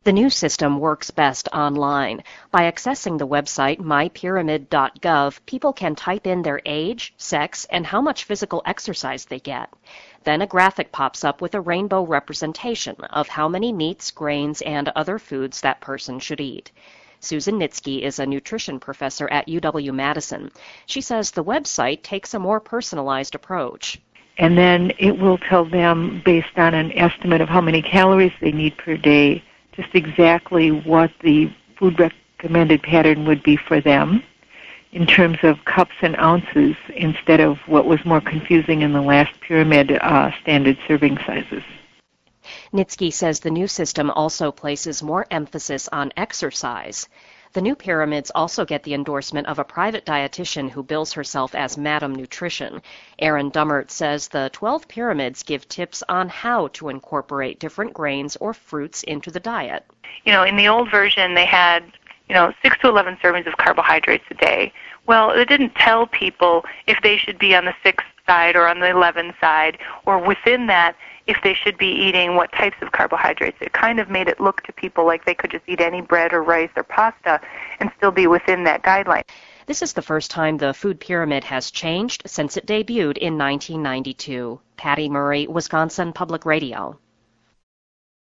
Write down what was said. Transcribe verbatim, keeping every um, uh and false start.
The new system works best online. By accessing the website my pyramid dot gov, people can type in their age, sex, and how much physical exercise they get. Then a graphic pops up with a rainbow representation of how many meats, grains, and other foods that person should eat. Susan Nitsky is a nutrition professor at U W-Madison. She says the website takes a more personalized approach. And then it will tell them, based on an estimate of how many calories they need per day, just exactly what the food recommended pattern would be for them in terms of cups and ounces instead of what was more confusing in the last pyramid, uh, standard serving sizes. Nitsky says the new system also places more emphasis on exercise. The new pyramids also get the endorsement of a private dietitian who bills herself as Madam Nutrition. Erin Dummert says the twelve pyramids give tips on how to incorporate different grains or fruits into the diet. You know, in the old version, they had, you know, six to eleven servings of carbohydrates a day. Well, it didn't tell people if they should be on the sixth side or on the eleventh side, or within that, if they should be eating what types of carbohydrates. It kind of made it look to people like they could just eat any bread or rice or pasta and still be within that guideline. This is the first time the food pyramid has changed since it debuted in nineteen ninety-two. Patty Murray, Wisconsin Public Radio.